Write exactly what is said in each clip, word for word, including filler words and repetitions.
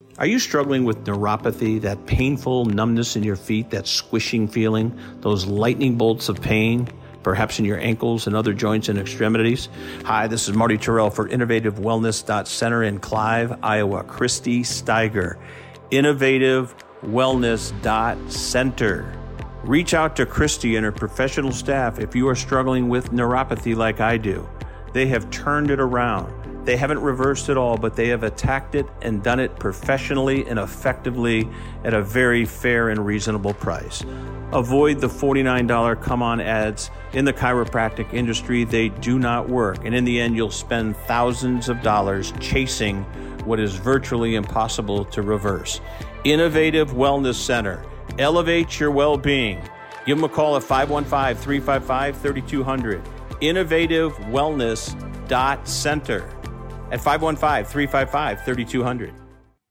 Are you struggling with neuropathy, that painful numbness in your feet, that squishing feeling, those lightning bolts of pain, perhaps in your ankles and other joints and extremities? Hi, this is Marty Terrell for Innovative Wellness Center in Clive, Iowa. Christy Steiger, Innovative Wellness Center. Reach out to Christy and her professional staff if you are struggling with neuropathy like I do. They have turned it around. They haven't reversed it all, but they have attacked it and done it professionally and effectively at a very fair and reasonable price. Avoid the forty-nine dollars come-on ads in the chiropractic industry. They do not work. And in the end, you'll spend thousands of dollars chasing what is virtually impossible to reverse. Innovative Wellness Center. Elevate your well-being. Give them a call at five one five, three five five, three two zero zero. Innovative Wellness Center at five one five, three five five, three two zero zero.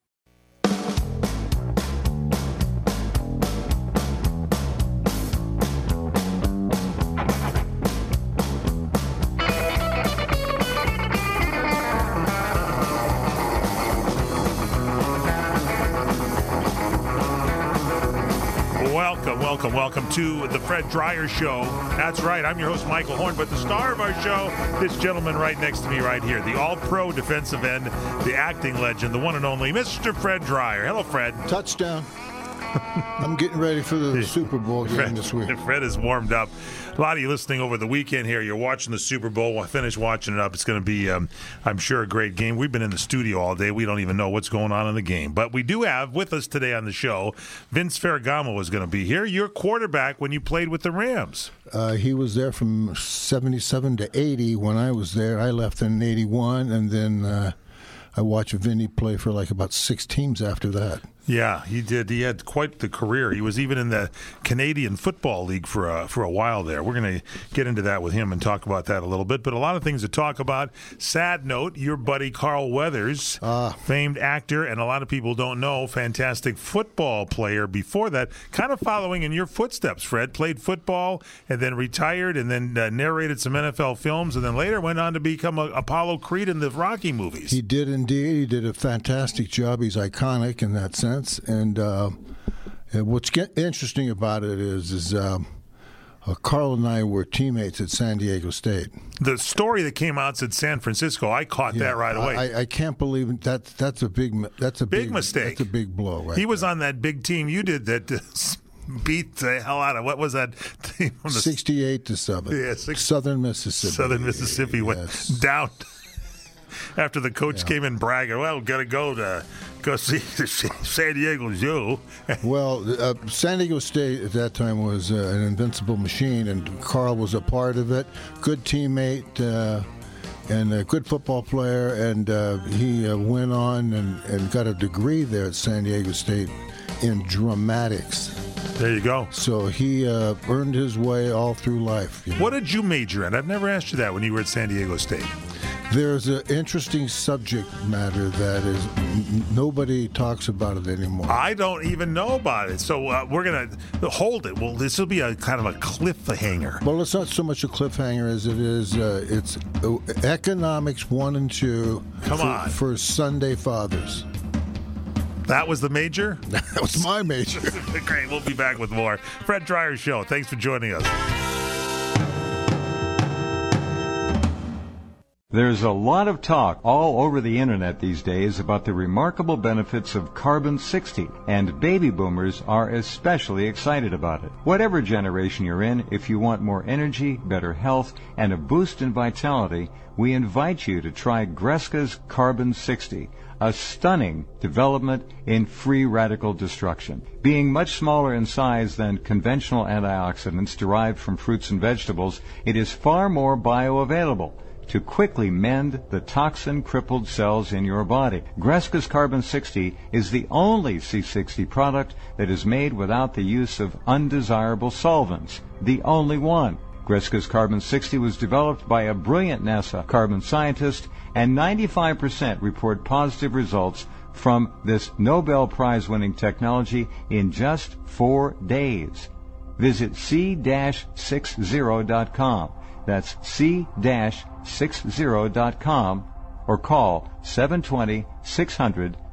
Welcome, welcome, welcome to the Fred Dryer Show. That's right, I'm your host, Michael Horn, but the star of our show, this gentleman right next to me right here, the all-pro defensive end, the acting legend, the one and only Mister Fred Dryer. Hello, Fred. Touchdown. I'm getting ready for the Super Bowl game Fred, this week. Fred is warmed up. A lot of you listening over the weekend here, you're watching the Super Bowl. We'll finish watching it up. It's going to be, um, I'm sure, a great game. We've been in the studio all day. We don't even know what's going on in the game. But we do have with us today on the show, Vince Ferragamo is going to be here. Your quarterback when you played with the Rams. Uh, he was there from seventy-seven to eighty when I was there. I left in eighty-one, and then uh, I watched Vinny play for like about six teams after that. Yeah, he did. He had quite the career. He was even in the Canadian Football League for a, for a while there. We're going to get into that with him and talk about that a little bit. But a lot of things to talk about. Sad note, your buddy Carl Weathers, uh, famed actor, and a lot of people don't know, fantastic football player before that, kind of following in your footsteps, Fred. Played football and then retired and then uh, narrated some N F L films and then later went on to become a, Apollo Creed in the Rocky movies. He did indeed. He did a fantastic job. He's iconic in that sense. And uh, what's get interesting about it is, is uh, uh, Carl and I were teammates at San Diego State. The story that came out said San Francisco. I caught yeah, that right away. I, I can't believe it. That that's a big that's a big, big mistake. That's a big blow. Right he was there. on that big team you did that. Uh, beat the hell out of what was that team? Sixty-eight to seven. Yeah, six, Southern Mississippi. Southern Mississippi yes. went down after the coach yeah. came in bragging. Well, got to go to go see the San Diego Zoo. Well, uh, San Diego State at that time was uh, an invincible machine, and Carl was a part of it. Good teammate. Uh, And a good football player, and uh, he uh, went on and, and got a degree there at San Diego State in dramatics. There you go. So he uh, earned his way all through life. You know? What did you major in? I've never asked you that when you were at San Diego State. There's an interesting subject matter that is n- nobody talks about it anymore. I don't even know about it. So uh, we're going to hold it. Well, this will be a kind of a cliffhanger. Well, it's not so much a cliffhanger as it is uh, it's uh, economics one and two. Come for, on. For Sunday fathers. That was the major? That was my major. Great. We'll be back with more. Fred Dryer Show. Thanks for joining us. There's a lot of talk all over the internet these days about the remarkable benefits of carbon sixty, and baby boomers are especially excited about it. Whatever generation you're in, if you want more energy, better health, and a boost in vitality, we invite you to try Greska's Carbon sixty, a stunning development in free radical destruction. Being much smaller in size than conventional antioxidants derived from fruits and vegetables, it is far more bioavailable to quickly mend the toxin-crippled cells in your body. Greska's Carbon sixty is the only C sixty product that is made without the use of undesirable solvents. The only one. Greska's Carbon sixty was developed by a brilliant NASA carbon scientist, and ninety-five percent report positive results from this Nobel Prize-winning technology in just four days. Visit C sixty dot com. That's C sixty dot com or call seven two zero, six hundred,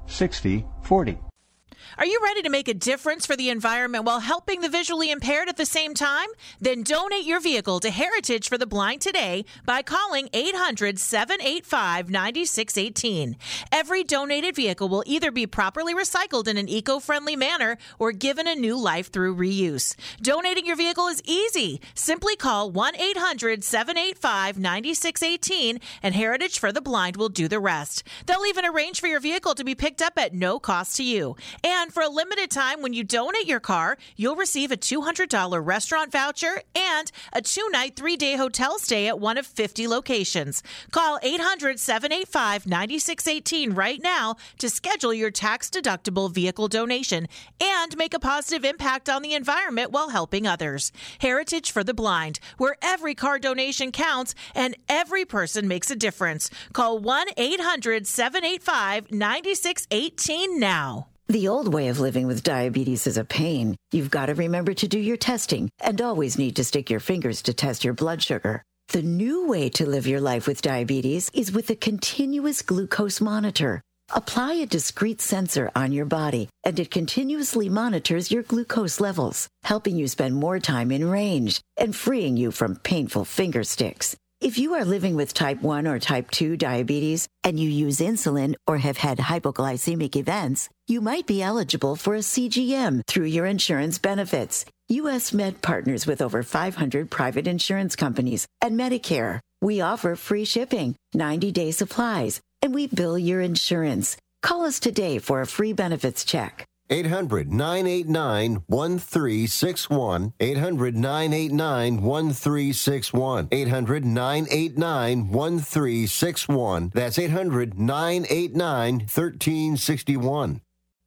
sixty forty. Are you ready to make a difference for the environment while helping the visually impaired at the same time? Then donate your vehicle to Heritage for the Blind today by calling eight hundred, seven eight five, nine six one eight. Every donated vehicle will either be properly recycled in an eco-friendly manner or given a new life through reuse. Donating your vehicle is easy. Simply call one eight hundred, seven eight five, nine six one eight and Heritage for the Blind will do the rest. They'll even arrange for your vehicle to be picked up at no cost to you. And for a limited time, when you donate your car, you'll receive a two hundred dollars restaurant voucher and a two-night, three-day hotel stay at one of fifty locations. Call eight hundred, seven eight five, nine six one eight right now to schedule your tax-deductible vehicle donation and make a positive impact on the environment while helping others. Heritage for the Blind, where every car donation counts and every person makes a difference. Call one eight hundred, seven eight five, nine six one eight now. The old way of living with diabetes is a pain. You've got to remember to do your testing and always need to stick your fingers to test your blood sugar. The new way to live your life with diabetes is with a continuous glucose monitor. Apply a discrete sensor on your body, and it continuously monitors your glucose levels, helping you spend more time in range and freeing you from painful finger sticks. If you are living with type one or type two diabetes and you use insulin or have had hypoglycemic events, you might be eligible for a C G M through your insurance benefits. U S Med partners with over five hundred private insurance companies and Medicare. We offer free shipping, ninety-day supplies, and we bill your insurance. Call us today for a free benefits check. eight hundred, nine eight nine, one three six one. eight hundred, nine eight nine, one three six one. eight hundred, nine eight nine, one three six one. That's eight hundred, nine eight nine, one three six one.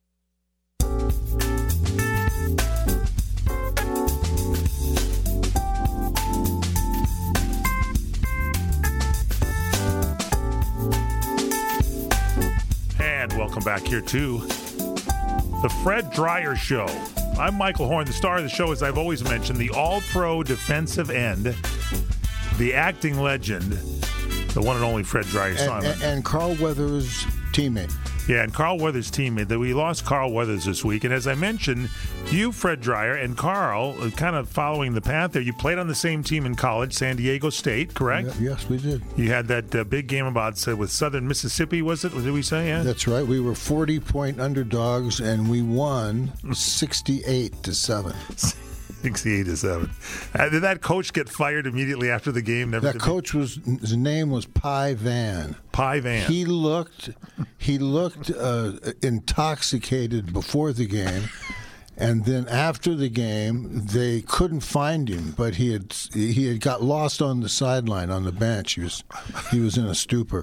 And welcome back here to The Fred Dryer Show. I'm Michael Horn. The star of the show, as I've always mentioned, the all-pro defensive end, the acting legend, the one and only Fred Dryer. And, and, and Carl Weathers' teammate. Yeah, and Carl Weathers' teammate. That we lost Carl Weathers this week. And as I mentioned, you, Fred Dryer, and Carl, kind of following the path there, you played on the same team in college, San Diego State, correct? Yeah, yes, we did. You had that uh, big game about uh, with Southern Mississippi, was it? Did we say? Yeah. That's right. We were forty-point underdogs, and we won sixty-eight to seven. sixty-eight to seven. Uh, did that coach get fired immediately after the game? Never that coach was his name was Pi Van. Pi Van. He looked he looked uh, intoxicated before the game, and then after the game they couldn't find him. But he had he had got lost on the sideline on the bench. He was he was in a stupor.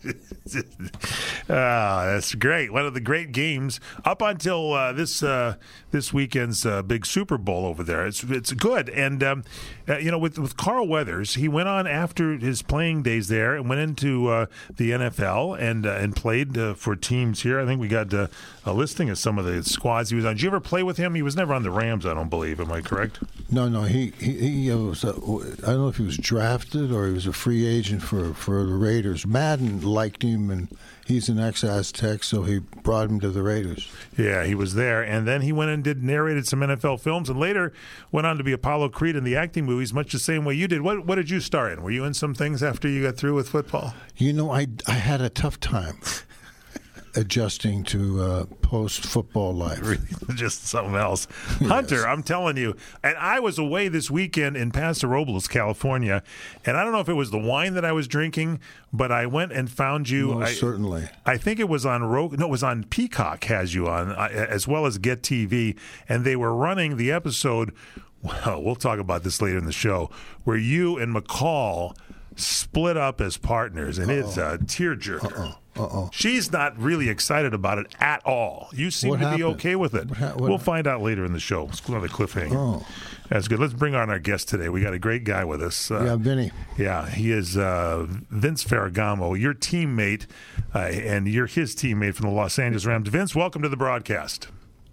Ah, that's great. One of the great games up until uh, this uh, this weekend's uh, big Super Bowl over there. It's it's good, and um, uh, you know, with with Carl Weathers, he went on after his playing days there and went into uh, the N F L and uh, and played uh, for teams here. I think we got uh, a listing of some of the squads he was on. Did you ever play with him? He was never on the Rams, I don't believe. Am I correct? No, no. He he, he was. Uh, I don't know if he was drafted or he was a free agent for, for the Raiders. Madden liked him, and he's an ex-Aztec, so he brought him to the Raiders. Yeah, he was there, and then he went and did narrated some N F L films, and later went on to be Apollo Creed in the acting movies, much the same way you did. What what did you star in? Were you in some things after you got through with football? You know, I I had a tough time adjusting to uh, post-football life. Really, just something else. Yes. Hunter, I'm telling you, and I was away this weekend in Paso Robles, California, and I don't know if it was the wine that I was drinking, but I went and found you. Most I, certainly. I think it was on Roku. No, it was on Peacock has you on, uh, as well as Get T V, and they were running the episode, well, we'll talk about this later in the show, where you and McCall split up as partners, and Uh-oh. It's a tearjerker. Uh-oh. Uh-oh. She's not really excited about it at all. You seem what to happened? be okay with it. What ha- what we'll ha- find out later in the show. It's another cliffhanger. Oh. That's good. Let's bring on our guest today. We got a great guy with us. Uh, yeah, Vinny. Yeah, he is uh, Vince Ferragamo, your teammate, uh, and you're his teammate from the Los Angeles Rams. Vince, welcome to the broadcast.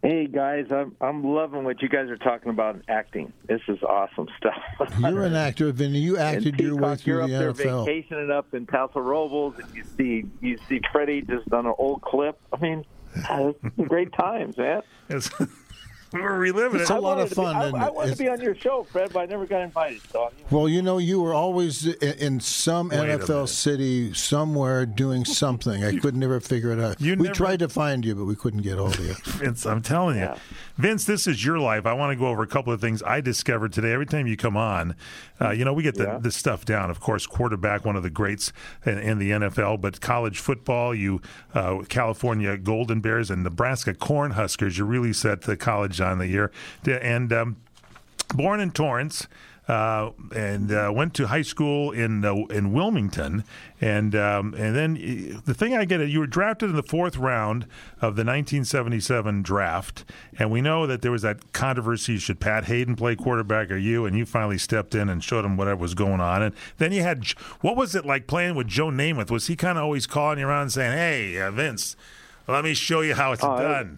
Hey guys, I'm I'm loving what you guys are talking about in acting. This is awesome stuff. You're an actor, Vinny. You acted your way through you're the up N F there L. vacationing up in Paso Robles, and you see you see Freddie just on an old clip. I mean, uh, great times, man. It's, we're reliving It's it. a lot of to be- fun, I, isn't I it? wanted to It's- be on your show, Fred, but I never got invited. So, Well, you know, you were always in, in some Wait a N F L minute. city somewhere doing something. I could never figure it out. You we never- tried to find you, but we couldn't get hold of you. Vince, I'm telling you. Yeah. Vince, this is your life. I want to go over a couple of things I discovered today. Every time you come on, uh, you know, we get the, Yeah. this stuff down. Of course, quarterback, one of the greats in, in the N F L, but college football, you uh, California Golden Bears and Nebraska Cornhuskers, you really set the college on the year. And um, born in Torrance, uh, and uh, went to high school in uh, in Wilmington, and um, and then uh, the thing I get is you were drafted in the fourth round of the nineteen seventy-seven draft, and we know that there was that controversy: should Pat Hayden play quarterback or you? And you finally stepped in and showed him whatever was going on. And then you had, what was it like playing with Joe Namath? Was he kind of always calling you around and saying, "Hey, uh, Vince, let me show you how it's Oh, done"?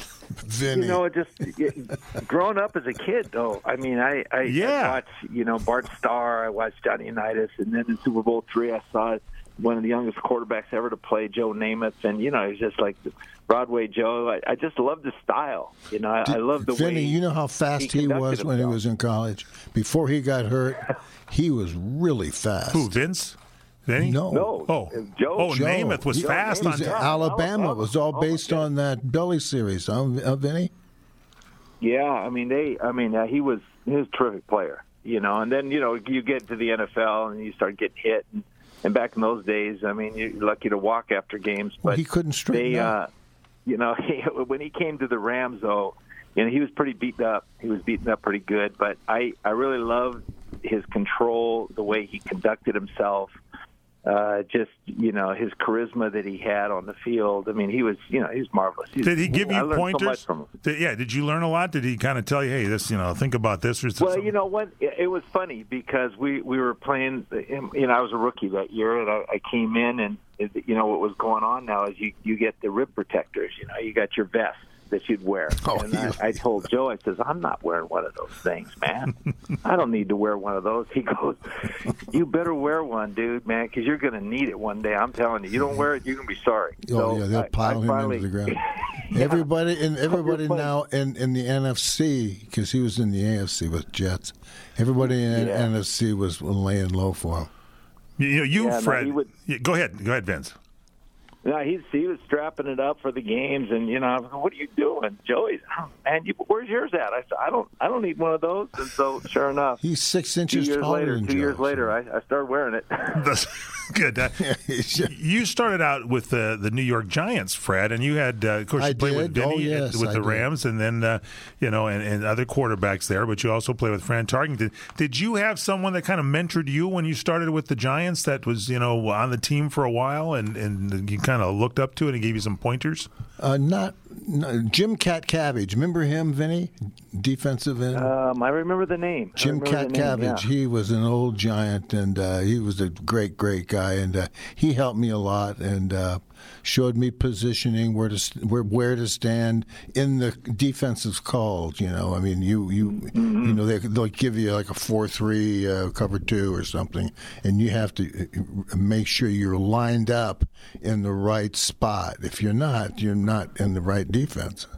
Vinny. you know, it just it, growing up as a kid, though. I mean, I I, Yeah. I watched, you know, Bart Starr. I watched Johnny Unitas, and then in Super Bowl three, I saw one of the youngest quarterbacks ever to play, Joe Namath, and you know, he was just like Broadway Joe. I, I just loved his style. You know, I, I love the Vinny, way. you know how fast he he, conducted was when he himself. was in college? Before he got hurt, he was really fast. Who, Vince? Vinny? No. No, Oh, Joe. oh, Joe. Namath was He- fast he on was in top. Alabama. Oh, It was all oh, my based on that Belly series, huh, huh, Vinny? Yeah, I mean they. I mean uh, he was he was a terrific player, you know. And then you know you get to the N F L and you start getting hit. And, and back in those days, I mean you're lucky to walk after games. But Well, he couldn't straighten they, up. uh, you know, he, when he came to the Rams, though, you know he was pretty beaten up. He was beaten up pretty good. But I I really loved his control, the way he conducted himself. Uh, just, you know, his charisma that he had on the field. I mean, he was, you know, he was marvelous. He's, Did he give I you learned so pointers? much from him. Did, yeah. Did you learn a lot? Did he kind of tell you, hey, this, you know, think about this or something? Well, you know what? It it was funny because we, we were playing. You know, I was a rookie that year, and I, I came in, and you know what was going on now is you you get the rib protectors. You know, you got your vest that you'd wear. Oh, and yeah. I, I told Joe, I says, I'm not wearing one of those things, man. I don't need to wear one of those. He goes, you better wear one, dude, man, because you're going to need it one day. I'm telling you. You don't wear it, you're going to be sorry. Oh So yeah, they'll I- pile I him finally, into the ground. Yeah. Everybody and everybody funny. now in, in the N F C, because he was in the A F C with Jets. Everybody in the Yeah. N F C was laying low for him. You, you, know, you Yeah, no, Fred. he would- Yeah, go ahead. Go ahead, Vince. No, he's he was strapping it up for the games, and you know, I was like, what are you doing, Joey's? Oh, man, you, where's yours at? I said, I don't, I don't need one of those. And so, sure enough, He's six two inches years taller later, than two Joe. years later, I, I started wearing it. That's good. Uh, you started out with the the New York Giants, Fred, and you had, uh, of course, you I played with did. Vinny Oh, yes, with I the did. Rams, and then uh, you know, and, and other quarterbacks there. But you also played with Fran Tarkenton. Did you have someone that kind of mentored you when you started with the Giants? That was, you know, on the team for a while, and and you kind of looked up to it and gave you some pointers. Uh, not no, Jim Cat Cabbage. Remember him, Vinny? Defensive end. Um, I remember the name. I Jim remember Cat the name, Cabbage. yeah. He was an old giant, and uh, he was a great, great guy, and uh, he helped me a lot and uh, showed me positioning, where to st- where where to stand in the defensive calls. You know, I mean, you you Mm-hmm. you know they they'll give you like a four three uh, cover two or something, and you have to uh, make sure you're lined up in the right spot. If you're not, you're not in the right defense.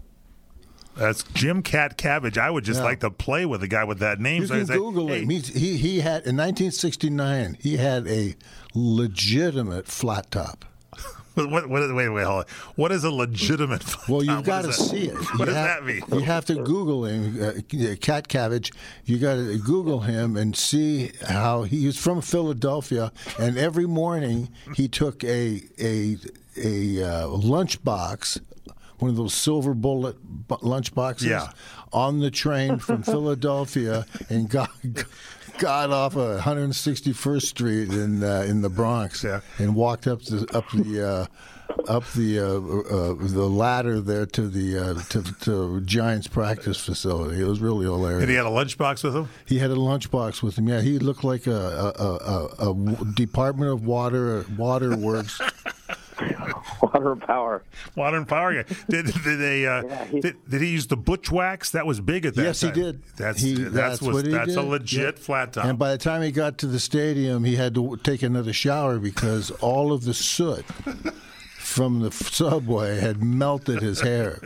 That's Jim Cat Cabbage. I would just Yeah. like to play with a guy with that name. You So I can say, Google hey, him. He's, he he had in nineteen sixty-nine. He had a legitimate flat top. What, what, what, wait, wait, hold on. What is a legitimate? Well, Tom, you've what got to is that? see it. What you does have, that mean? You have to Google him, uh, Cat Cabbage. You got to Google him and see how he is from Philadelphia. And every morning he took a a a uh, lunch box, one of those silver bullet bu- lunch boxes, Yeah. on the train from Philadelphia and got. Got off of one hundred sixty-first Street in uh, in the Bronx Yeah. and walked up the up the uh, up the uh, uh, the ladder there to the uh, to, to Giants practice facility. It was really hilarious. And he had a lunchbox with him. He had a lunchbox with him. Yeah, he looked like a a, a, a, a Department of Water Water Works Water and Power. Water and Power guy. Did, did they? Uh, yeah, he, did, did he use the butch wax? That was big at that yes, time. Yes, he did. That's he, that's, that's was, what he that's did. a legit yeah. flat top. And by the time he got to the stadium, he had to take another shower because all of the soot from the subway had melted his hair.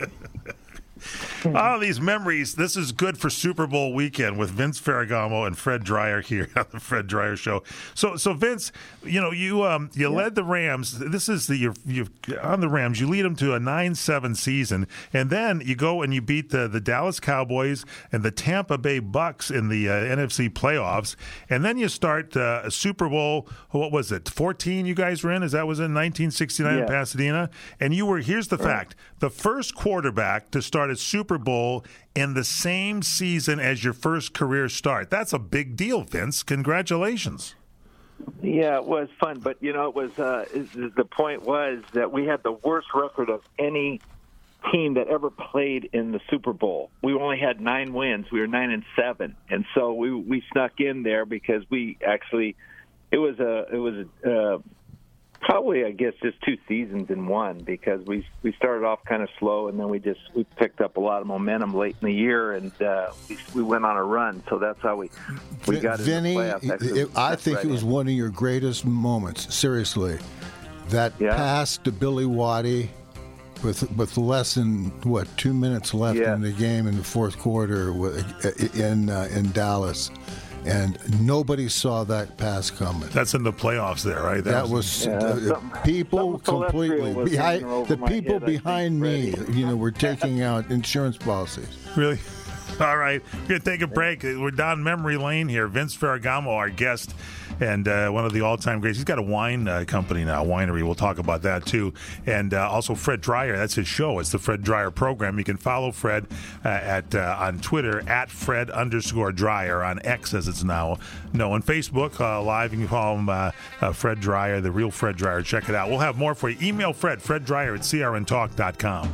All these memories. This is good for Super Bowl weekend with Vince Ferragamo and Fred Dreyer here on the Fred Dreyer Show. So, so Vince, you know, you um, you yeah. led the Rams. This is the you you on the Rams. You lead them to a nine seven season, and then you go and you beat the the Dallas Cowboys and the Tampa Bay Bucks in the uh, N F C playoffs, and then you start uh, a Super Bowl. What was it? fourteen. You guys were in. Is that was in nineteen sixty-nine yeah. in Pasadena, and you were. Here's the right. fact: the first quarterback to start a Super Bowl in the same season as your first career start. That's a big deal, Vince. Congratulations. Yeah, it was fun, but you know, it was uh, the point was that we had the worst record of any team that ever played in the Super Bowl. We only had nine wins. We were nine and seven, and so we we snuck in there because we actually it was a it was a, uh, probably, I guess, just two seasons in one because we we started off kind of slow and then we just we picked up a lot of momentum late in the year and uh, we, we went on a run. So that's how we we got Vinny, in the playoffs. It, it, I think right it was in. one of your greatest moments. Seriously, that yeah. pass to Billy Waddy with with less than what two minutes left yeah. in the game in the fourth quarter in uh, in Dallas. And nobody saw that pass coming. That's in the playoffs there, right? That, that was, was uh, some, people completely behind the people head, behind me. You know, were taking out insurance policies. Really? All right, we're going to take a break. We're down memory lane here. Vince Ferragamo, our guest, and uh, one of the all-time greats. He's got a wine uh, company now, winery. We'll talk about that, too. And uh, also Fred Dreyer, that's his show. It's the Fred Dreyer program. You can follow Fred uh, at uh, on Twitter, at Fred underscore Dreyer, on X, as it's now known. Facebook, uh, live, you can call him uh, uh, Fred Dreyer, the real Fred Dreyer. Check it out. We'll have more for you. Email Fred, Fred Dreyer at C R N talk dot com.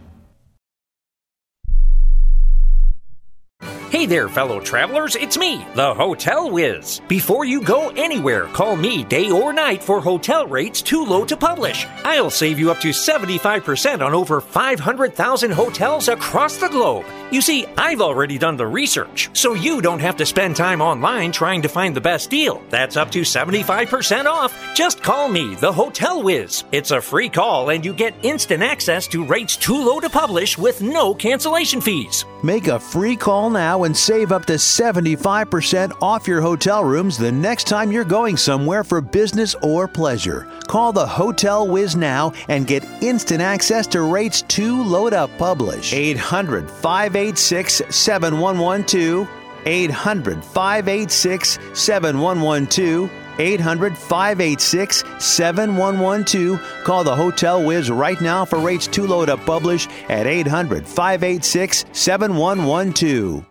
Hey there, fellow travelers, it's me, the Hotel Whiz. Before you go anywhere, call me day or night for hotel rates too low to publish. I'll save you up to seventy-five percent on over five hundred thousand hotels across the globe. You see, I've already done the research, so you don't have to spend time online trying to find the best deal. That's up to seventy-five percent off. Just call me, the Hotel Whiz. It's a free call, and you get instant access to rates too low to publish with no cancellation fees. Make a free call now and save up to seventy-five percent off your hotel rooms the next time you're going somewhere for business or pleasure. Call the Hotel Whiz now and get instant access to rates too low to publish. eight hundred, five eight six, seven one one two. eight hundred, five eight six, seven one one two. eight hundred, five eight six, seven one one two. Call the Hotel Whiz right now for rates too low to publish at eight hundred, five eight six, seven one one two.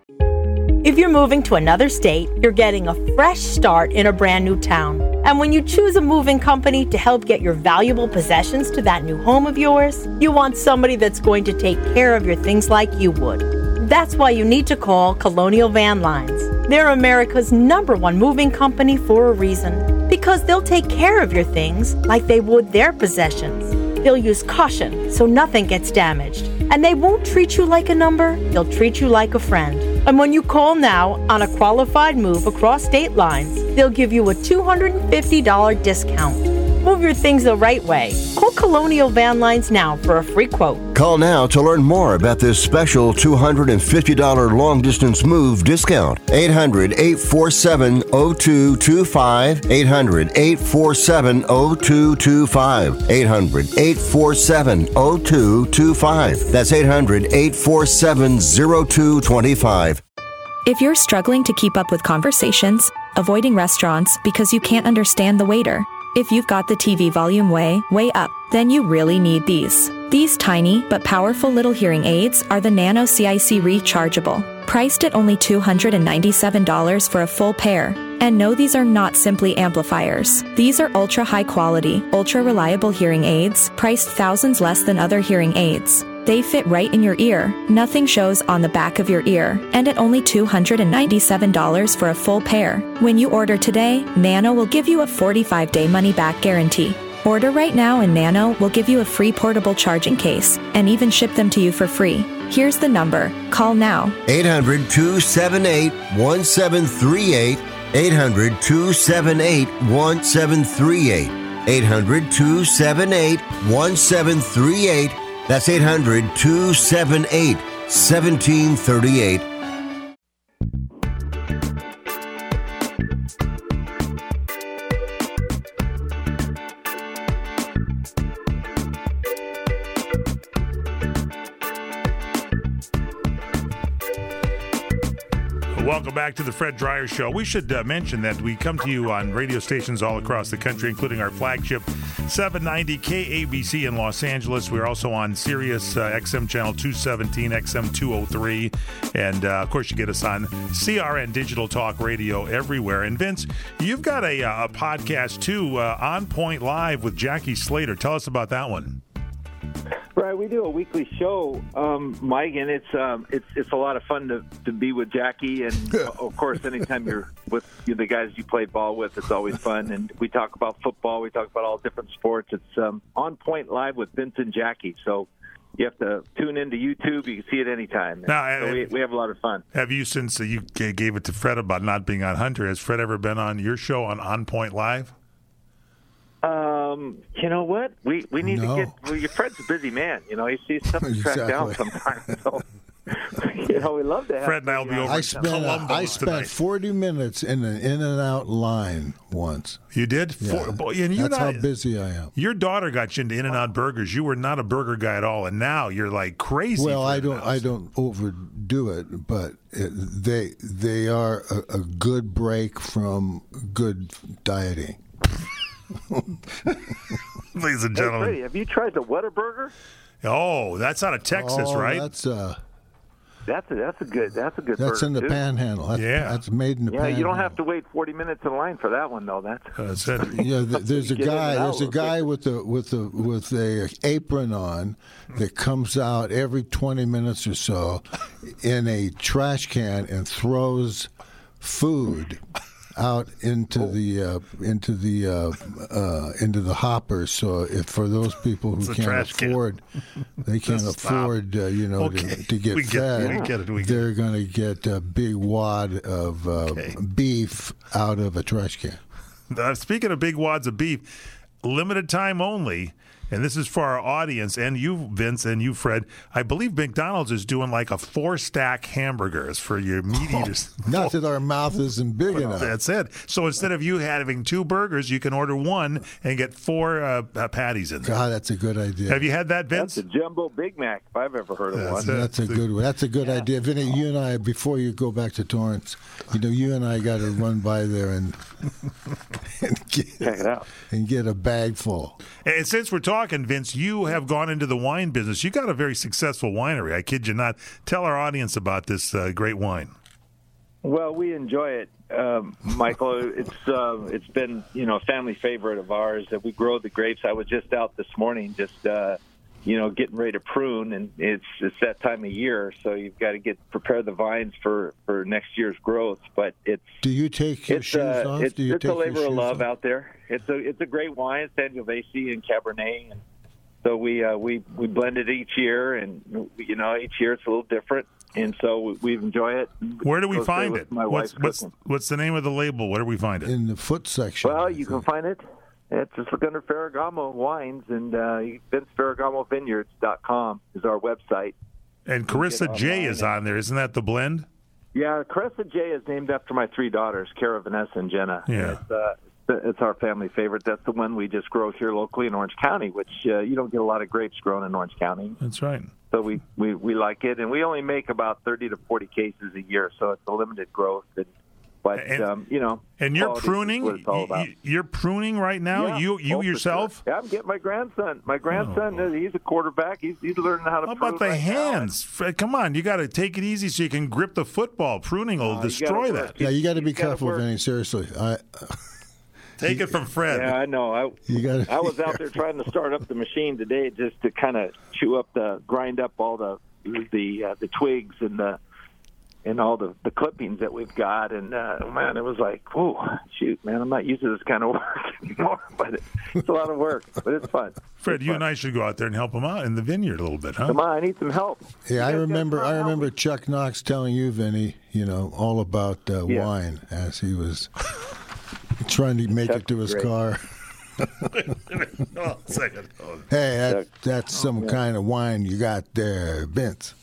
If you're moving to another state, you're getting a fresh start in a brand new town. And when you choose a moving company to help get your valuable possessions to that new home of yours, you want somebody that's going to take care of your things like you would. That's why you need to call Colonial Van Lines. They're America's number one moving company for a reason. Because they'll take care of your things like they would their possessions. They'll use caution so nothing gets damaged. And they won't treat you like a number, they'll treat you like a friend. And when you call now on a qualified move across state lines, they'll give you a two hundred fifty dollars discount. Move your things the right way. Call Colonial Van Lines now for a free quote. Call now to learn more about this special two hundred fifty dollars long-distance move discount. eight hundred, eight four seven, zero two two five. eight hundred, eight four seven, zero two two five. eight hundred, eight four seven, zero two two five. That's eight hundred, eight four seven, zero two two five. If you're struggling to keep up with conversations, avoiding restaurants because you can't understand the waiter, if you've got the T V volume way, way up, then you really need these. These tiny but powerful little hearing aids are the Nano C I C Rechargeable, priced at only two hundred ninety-seven dollars for a full pair. And no, these are not simply amplifiers. These are ultra high quality, ultra reliable hearing aids, priced thousands less than other hearing aids. They fit right in your ear, nothing shows on the back of your ear, and at only two hundred ninety-seven dollars for a full pair. When you order today, Nano will give you a forty-five day money-back guarantee. Order right now and Nano will give you a free portable charging case and even ship them to you for free. Here's the number. Call now. eight hundred, two seven eight, one seven three eight. eight hundred, two seven eight, one seven three eight. eight hundred, two seven eight, one seven three eight. That's eight hundred, two seven eight, one seven three eight. Welcome back to the Fred Dreyer Show. We should uh, mention that we come to you on radio stations all across the country, including our flagship seven ninety K A B C in Los Angeles. We're also on Sirius uh, X M channel two seventeen, X M two oh three. And, uh, of course, you get us on C R N Digital Talk Radio everywhere. And, Vince, you've got a, uh, a podcast, too, uh, On Point Live with Jackie Slater. Tell us about that one. Right, we do a weekly show, um, Mike, and it's um, it's it's a lot of fun to, to be with Jackie, and of course, anytime you're with you know, the guys you play ball with, it's always fun. And we talk about football, we talk about all different sports. It's um, On Point Live with Vince and Jackie, so you have to tune into YouTube. You can see it anytime. Now, so we, we have a lot of fun. Have you, since you gave it to Fred about not being on Hunter, has Fred ever been on your show on On Point Live? Um, you know what? We we need No. to get. Well, your Fred's a busy man. You know, he sees stuff to track Exactly. down sometimes. So, you know, we love to have. Fred and I will be over I in spent Columbo I spent tonight. forty minutes in an in and out line once. You did? Yeah. For, boy, and you That's not, how busy I am. Your daughter got you into In-N-Out Burgers. You were not a burger guy at all, and now you're like crazy. Well, for I don't In-N-Outs. I don't overdo it, but it, they they are a, a good break from good dieting. Ladies and Hey, gentlemen. Freddie, have you tried the Whataburger? Oh, that's out of Texas, Oh, right? That's uh, That's a that's a good that's a good. that's burger in the too. Panhandle. That's, Yeah. that's made in the Yeah, Panhandle. you don't have to wait forty minutes in line for that one though. That's That's it. Yeah, th- there's a Get in guy. and out There's a real guy quick. with a with a with a apron on that comes out every twenty minutes or so in a trash can and throws food out into the uh, into the uh, uh, into the hopper. So if for those people who It's a can't trash can. afford, they can't Just stop. afford uh, you know Okay. to, to get We get- fed. we get it, we get they're going to get a big wad of uh, Okay. beef out of a trash can. Uh, speaking of big wads of beef, limited time only, and this is for our audience and you, Vince, and you, Fred. I believe McDonald's is doing like a four-stack hamburgers for your meat eaters. Not that our mouth isn't big enough. That's it. So instead of you having two burgers, you can order one and get four uh, uh, patties in there. God, that's a good idea. Have you had that, Vince? that's a jumbo Big Mac if I've ever heard of That's one. it. That's a good one. That's a good idea. Vinny, you and I, before you go back to Torrance, you know, you and I got to run by there and, and, Check get, it out. and get a bag full. And since we're talking, Vince, you have gone into the wine business. You got a very successful winery. I kid you not. Tell our audience about this uh, great wine. Well, we enjoy it, um, Michael. It's uh, it's been you know a family favorite of ours that we grow the grapes. I was just out this morning, just uh, you know getting ready to prune, and it's it's that time of year, so you've got to get prepare the vines for, for next year's growth. But it's Do you take your it's shoes uh, off? it's, Do you it's take a your labor of shoes love off? out there. It's a it's a great wine, Sangiovese and Cabernet, and so we uh, we we blend it each year, and you know each year it's a little different. And so we, we enjoy it. Where do we Goes find great it? with My What's, wife's what's, cooking. what's the name of the label? Where do we find it? In the foot section. Well, I you can think. find it. It's just look under Ferragamo Wines, and uh, Vince Ferragamo Vineyards dot com is our website. And get Carissa J online is on there. Isn't that the blend? Yeah, Cressa J is named after my three daughters, Cara, Vanessa, and Jenna. Yeah. It's, uh, it's our family favorite. That's the one we just grow here locally in Orange County, which uh, you don't get a lot of grapes grown in Orange County. That's right. So we, we, we like it, and we only make about thirty to forty cases a year, so it's a limited growth. And, but, And- um, you know. And you're quality is pruning. what it's all about. y- You're pruning right now. Yeah. You you Oh, for yourself. sure. Yeah, I'm getting my grandson. My grandson, uh he's a quarterback. He's he's learning how to. How about prune the right now. hands? Fred, come on, you got to take it easy so you can grip the football. Pruning will Oh, you gotta destroy work. that. Yeah, you got to be He's gotta careful, work. Vinny. Seriously, I. Take it from Fred. Yeah, I know. I You gotta I was be out there trying to start up the machine today just to kind of chew up the grind up all the the uh, the twigs and the and all the, the clippings that we've got. And, uh, man, it was like, whoa, shoot, man, I'm not used to this kind of work anymore. But it, it's a lot of work, but it's fun. Fred, it's you fun. and I should go out there and help him out in the vineyard a little bit, huh? Come on, I need some help. Yeah, I remember. I remember Chuck Knox telling you, Vinny, you know, all about uh, Yeah. wine as he was trying to make Chuck's it to his great. car. oh, second. Oh. Hey, that, that's some yeah. kind of wine you got there, Vince.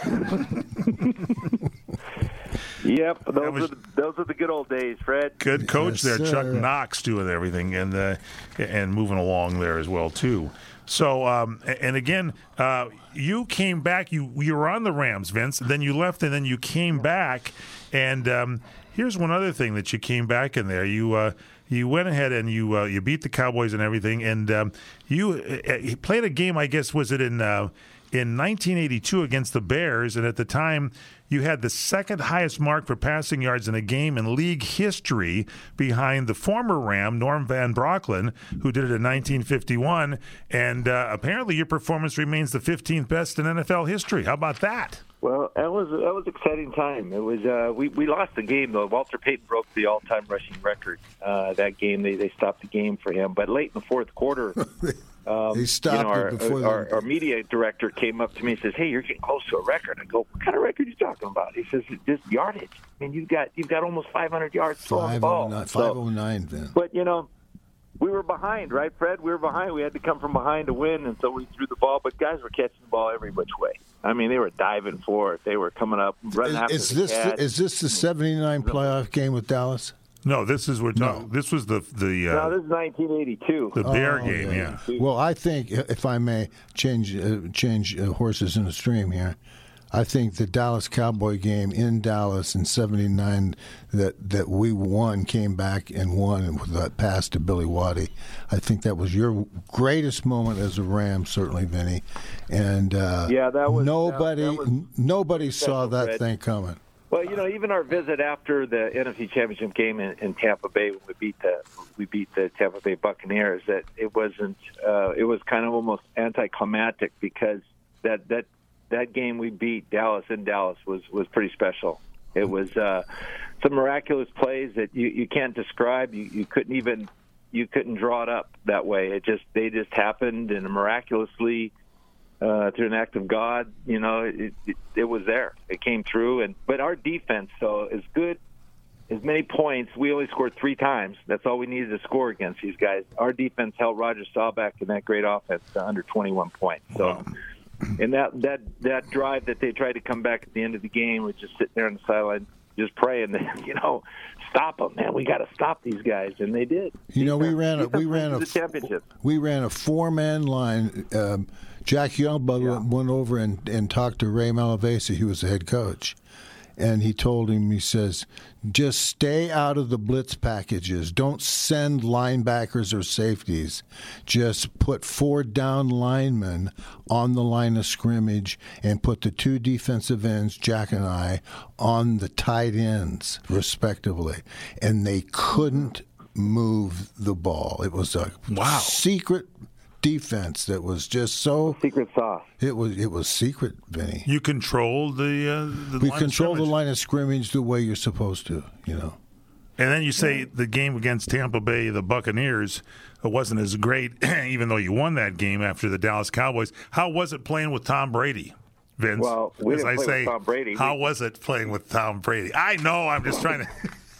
Yep, those, was- are the, those are the good old days, Fred. Good coach Yes, there, sir. Chuck Knox, doing everything and uh, and moving along there as well too. So um, and again, uh, you came back. You you were on the Rams, Vince. Then you left, and then you came back. And um, here's one other thing that you came back in there. You uh, you went ahead and you uh, you beat the Cowboys and everything. And um, you uh, played a game. I guess was it in uh, in nineteen eighty-two against the Bears, and at the time. You had the second highest mark for passing yards in a game in league history behind the former Ram, Norm Van Brocklin, who did it in nineteen fifty-one. And uh, apparently your performance remains the fifteenth best in N F L history. How about that? Well, that was that was an exciting time. It was uh, we we lost the game though. Walter Payton broke the all-time rushing record. Uh, that game they they stopped the game for him. But late in the fourth quarter, um, He stopped you know, our, it before our, the- our media director came up to me and says, "Hey, you're getting close to a record." I go, "What kind of record are you talking about?" He says, "Just yardage. I mean, you've got you've got almost five hundred yards throwing the ball." five oh nine, Vince. But, you know, we were behind, right, Fred? We were behind. We had to come from behind to win, and so we threw the ball. But guys were catching the ball every which way. I mean, they were diving for it. They were coming up, running after Is, is the this catch. the, is this the seventy-nine playoff game with Dallas? No, this is we're talking. No. This was the the uh, no, this is nineteen eighty-two. the Bear Oh, game. yeah. Yeah. Well, I think, if I may change uh, change uh, horses in the stream here, I think the Dallas Cowboy game in Dallas in seventy-nine that, that we won, came back and won with that pass to Billy Waddy. I think that was your greatest moment as a Ram, certainly, Vinny. And uh, Yeah, that was- nobody that- that was n- nobody saw special, that Fred. thing coming. Well, you know, even our visit after the N F C Championship game in, in Tampa Bay, when we beat the we beat the Tampa Bay Buccaneers, that it wasn't. Uh, it was kind of almost anticlimactic because that that that game we beat Dallas in Dallas was was pretty special. It was uh, some miraculous plays that you, you can't describe. You, you couldn't even you couldn't draw it up that way. It just they just happened, and miraculously. Uh, through an act of God, you know, it, it, it was there. It came through, and but our defense, so as good as many points, we only scored three times. That's all we needed to score against these guys. Our defense held Roger Staubach and that great offense to under twenty-one points. So, Wow. and that that that drive that they tried to come back at the end of the game was just sitting there on the sideline, just praying that you know, stop them, man. We got to stop these guys, and they did. You know, we ran a we ran a the championship. we ran a four man line. Um, Jack Youngblood Yeah. went over and, and talked to Ray Malavasi, who was the head coach, and he told him, he says, just stay out of the blitz packages. Don't send linebackers or safeties. Just put four down linemen on the line of scrimmage and put the two defensive ends, Jack and I, on the tight ends, respectively. And they couldn't move the ball. It was a Wow. secret defense that was just so Secret sauce. it was it was secret, Vinny. You controlled the uh, the We line of control the scrimmage. line of scrimmage the way you're supposed to, you know. And then you say the game against Tampa Bay, the Buccaneers, it wasn't as great, even though you won that game after the Dallas Cowboys. How was it playing with Tom Brady, Vince? Well, we As didn't I play with say, Tom Brady. How We- was it playing with Tom Brady? I know. I'm just trying to.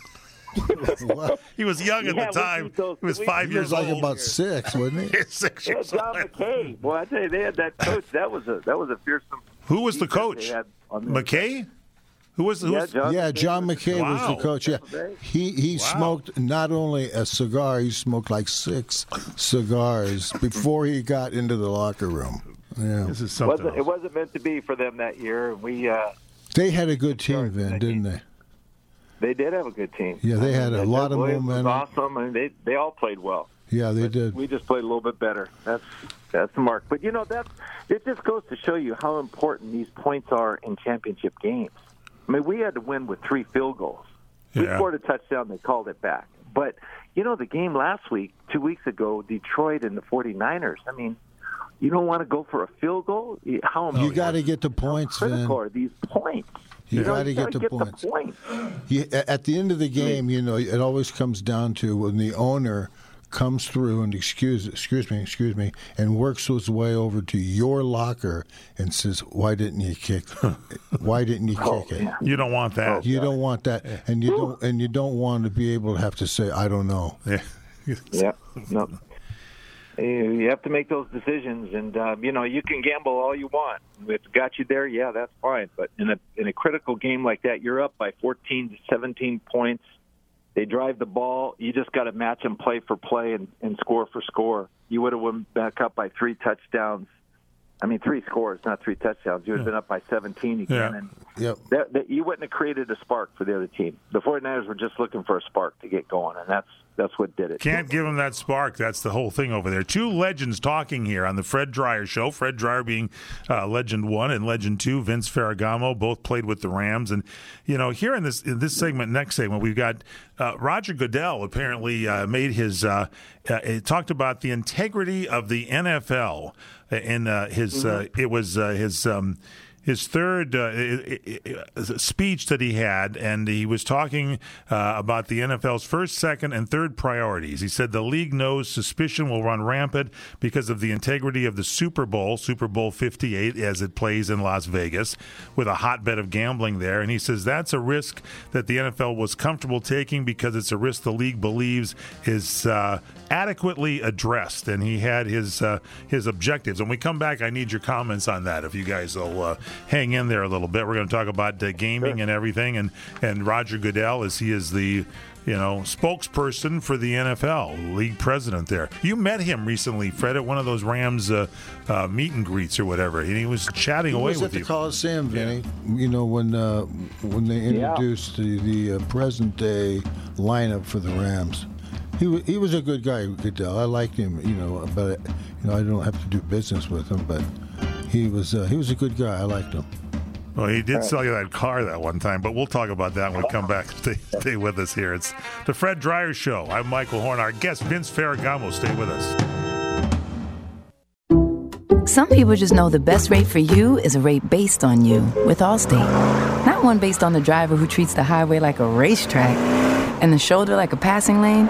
He was young at Yeah, the we time. beat those- He was we- five He years was like old. about six, wasn't he? Six Yeah, years John old. McKay. Boy, I tell you, they had that coach. That was a that was a fearsome. Who was the defense coach? they had on the- McKay? Who was who Yeah, was, John Yeah, McKay John was- McKay was Wow. the coach. Yeah, he he Wow. smoked not only a cigar, he smoked like six cigars before he got into the locker room. Yeah, This is something Wasn't, it else. wasn't meant to be for them that year. We uh, they had a good team, Vin, didn't they? they did have a good team. Yeah, they I had mean, a Doug lot of Williams was momentum. awesome. I mean, they they all played well. Yeah, they But did. We just played a little bit better. That's that's the mark. But you know that it just goes to show you how important these points are in championship games. I mean, we had to win with three field goals. We Yeah. scored a touchdown. They called it back. But you know the game last week, two weeks ago, Detroit and the forty-niners. I mean, you don't want to go for a field goal. How You got to get the points, Vin. critical are these points? You, you got to know, get, the, get points. the point. You, at the end of the game, you know, it always comes down to when the owner comes through and excuse excuse me, excuse me, and works his way over to your locker and says, "Why didn't you kick? Why didn't you oh, kick it?" Yeah. You don't want that. You don't want that, and you don't and you don't want to be able to have to say, "I don't know." Yeah. Yeah. No. You have to make those decisions, and uh, you know you can gamble all you want. If it got you there, yeah, that's fine. But in a in a critical game like that, you're up by fourteen to seventeen points. They drive the ball. You just got to match them play for play and, and score for score. You would have went back up by three touchdowns. I mean, three scores, not three touchdowns. You would have been up by seventeen again. Yeah. And yep. that, that, you wouldn't have created a spark for the other team. The 49ers were just looking for a spark to get going, and that's that's what did it. Can't give them that spark. That's the whole thing over there. Two legends talking here on the Fred Dryer Show. Fred Dryer being uh, Legend One and Legend Two. Vince Ferragamo both played with the Rams, and you know here in this in this segment, next segment, we've got uh, Roger Goodell. Apparently, uh, made his uh, uh, he talked about the integrity of the N F L. In uh, his, uh, it was uh, his um, his third uh, it, it, it, speech that he had, and he was talking uh, about the N F L's first, second, and third priorities. He said the league knows suspicion will run rampant because of the integrity of the Super Bowl, Super Bowl fifty-eight, as it plays in Las Vegas, with a hotbed of gambling there. And he says that's a risk that the N F L was comfortable taking because it's a risk the league believes is uh, adequately addressed. And he had his uh, his objectives. When we come back, I need your comments on that. If you guys will uh, hang in there a little bit, we're going to talk about uh, gaming sure. and everything. And and Roger Goodell, as he is the you know spokesperson for the N F L, league president there. You met him recently, Fred, at one of those Rams uh, uh, meet and greets or whatever, and he was chatting he away was with at you. the Coliseum, Vinny. You know when uh, when they introduced yeah. the, the uh, present day lineup for the Rams. He was, he was a good guy, Goodell. I liked him, you know, but you know I don't have to do business with him, but he was uh, he was a good guy. I liked him. Well, he did sell you that car that one time, but we'll talk about that when we come back. Stay, stay with us here. It's the Fred Dryer Show. I'm Michael Horn. Our guest, Vince Ferragamo. Stay with us. Some people just know the best rate for you is a rate based on you with Allstate. Not one based on the driver who treats the highway like a racetrack and the shoulder like a passing lane.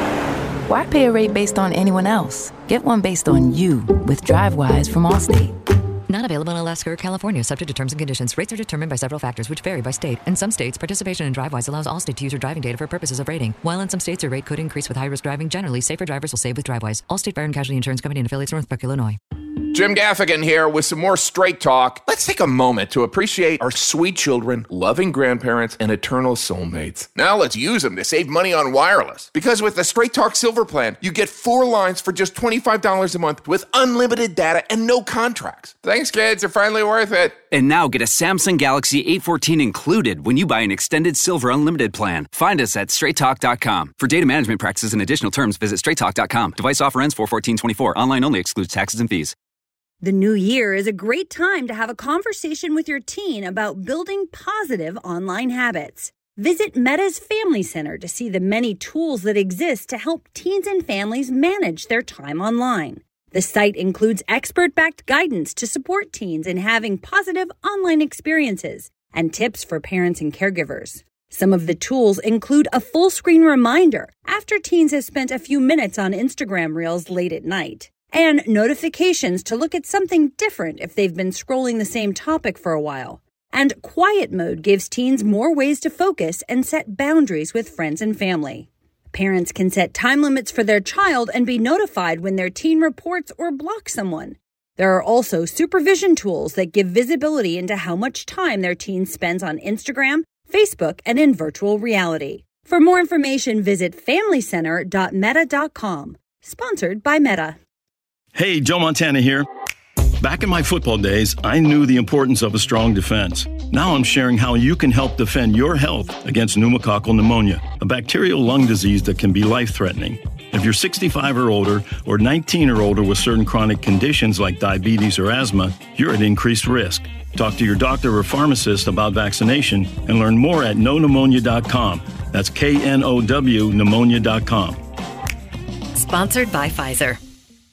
Why pay a rate based on anyone else? Get one based on you with DriveWise from Allstate. Not available in Alaska or California, subject to terms and conditions. Rates are determined by several factors, which vary by state. In some states, participation in DriveWise allows Allstate to use your driving data for purposes of rating. While in some states, your rate could increase with high-risk driving. Generally, safer drivers will save with DriveWise. Allstate Fire and Casualty Insurance Company and affiliates, Northbrook, Illinois. Jim Gaffigan here with some more Straight Talk. Let's take a moment to appreciate our sweet children, loving grandparents, and eternal soulmates. Now let's use them to save money on wireless. Because with the Straight Talk Silver Plan, you get four lines for just twenty-five dollars a month with unlimited data and no contracts. Thanks, kids. They're finally worth it. And now get a Samsung Galaxy A fourteen included when you buy an extended Silver Unlimited plan. Find us at straight talk dot com. For data management practices and additional terms, visit straight talk dot com. Device offer ends four fourteen twenty-four. Online only. Excludes taxes and fees. The new year is a great time to have a conversation with your teen about building positive online habits. Visit Meta's Family Center to see the many tools that exist to help teens and families manage their time online. The site includes expert-backed guidance to support teens in having positive online experiences and tips for parents and caregivers. Some of the tools include a full-screen reminder after teens have spent a few minutes on Instagram Reels late at night, and notifications to look at something different if they've been scrolling the same topic for a while. And quiet mode gives teens more ways to focus and set boundaries with friends and family. Parents can set time limits for their child and be notified when their teen reports or blocks someone. There are also supervision tools that give visibility into how much time their teen spends on Instagram, Facebook, and in virtual reality. For more information, visit family center dot meta dot com. Sponsored by Meta. Hey, Joe Montana here. Back in my football days, I knew the importance of a strong defense. Now I'm sharing how you can help defend your health against pneumococcal pneumonia, a bacterial lung disease that can be life-threatening. If you're sixty-five or older or nineteen or older with certain chronic conditions like diabetes or asthma, you're at increased risk. Talk to your doctor or pharmacist about vaccination and learn more at know pneumonia dot com. That's K N O W pneumonia dot com. Sponsored by Pfizer.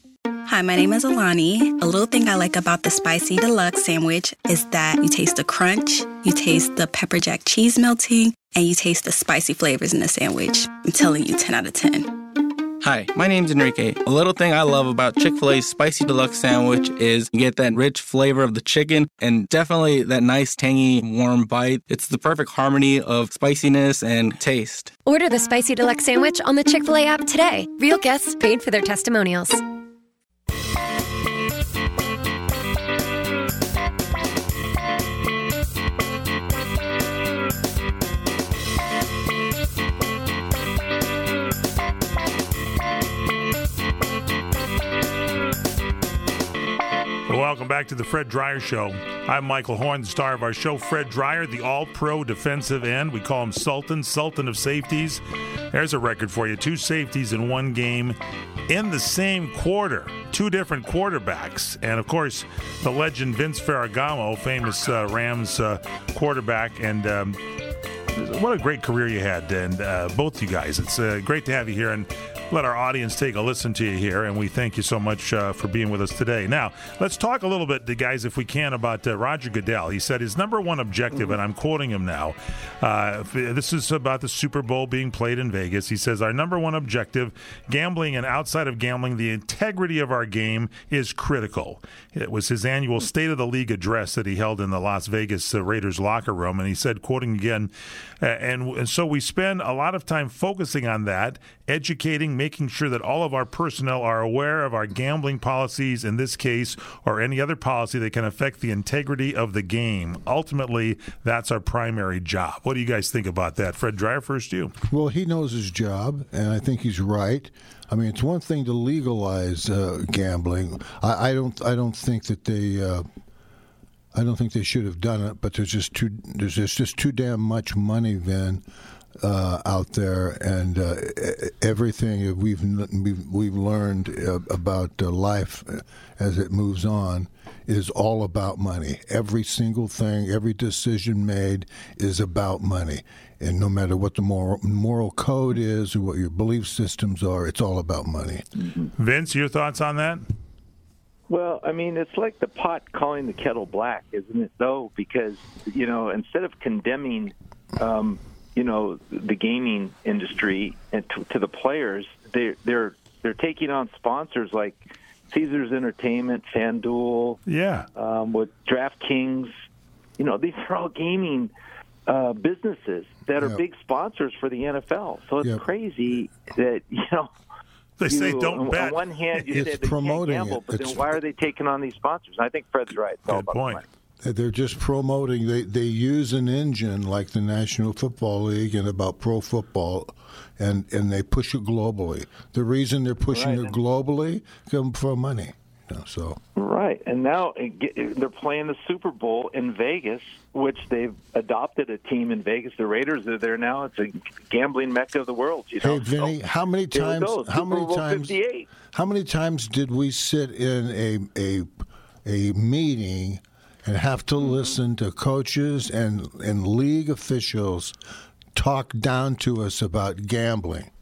Hi, my name is Alani. A little thing I like about the Spicy Deluxe sandwich is that you taste the crunch, you taste the pepper jack cheese melting, and you taste the spicy flavors in the sandwich. I'm telling you, ten out of ten. Hi, my name's Enrique. A little thing I love about Chick-fil-A's Spicy Deluxe sandwich is you get that rich flavor of the chicken and definitely that nice, tangy, warm bite. It's the perfect harmony of spiciness and taste. Order the Spicy Deluxe sandwich on the Chick-fil-A app today. Real guests paid for their testimonials. Welcome back to the Fred Dreyer Show. I'm Michael Horn, the star of our show. Fred Dreyer, the all-pro defensive end. We call him Sultan, Sultan of safeties. There's a record for you. Two safeties in one game in the same quarter. Two different quarterbacks. And, of course, the legend Vince Ferragamo, famous uh, Rams uh, quarterback. And um, what a great career you had, and uh, both you guys. It's uh, great to have you here. And let our audience take a listen to you here, and we thank you so much uh, for being with us today. Now, let's talk a little bit, guys, if we can, about uh, Roger Goodell. He said his number one objective, and I'm quoting him now, uh, this is about the Super Bowl being played in Vegas. He says, our number one objective, gambling and outside of gambling, the integrity of our game is critical. It was his annual State of the League address that he held in the Las Vegas uh, Raiders locker room, and he said, quoting again, uh, and, and so we spend a lot of time focusing on that, educating, making sure that all of our personnel are aware of our gambling policies in this case or any other policy that can affect the integrity of the game. Ultimately, that's our primary job. What do you guys think about that? Fred Dreyer, first you. Well, he knows his job, and I think he's right. I mean, it's one thing to legalize uh, gambling. I, I don't. I don't think that they. Uh, I don't think they should have done it. But there's just too. There's just, just too damn much money, Vin. Uh, out there, and uh, everything we've we've, we've learned uh, about uh, life as it moves on is all about money. Every single thing, every decision made is about money, and no matter what the moral moral code is or what your belief systems are, it's all about money. Vince, your thoughts on that? Well, I mean, it's like the pot calling the kettle black, isn't it, though? Because, you know, instead of condemning um, you know, the gaming industry and to, to the players, they're they're they're taking on sponsors like Caesars Entertainment, FanDuel, yeah, um, with DraftKings. You know, these are all gaming uh, businesses that are Yep. big sponsors for the N F L. So it's Yep. crazy that you know. They you, say don't on, bet. On one hand, you It's say they promoting can't gamble, it. but It's- then why are they taking on these sponsors? I think Fred's right. It's all Good about point. money. They're just promoting. They they use an engine like the National Football League and about pro football, and, and they push it globally. The reason they're pushing Right. it globally comes from money. You know, so Right, and now it get- they're playing the Super Bowl in Vegas, which they've adopted a team in Vegas. The Raiders are there now. It's a gambling mecca of the world. You know? hey, Vinny, how many Here we times? go, How Super many Bowl times? fifty-eight. How many times did we sit in a a a meeting and have to Mm-hmm. listen to coaches and and league officials talk down to us about gambling?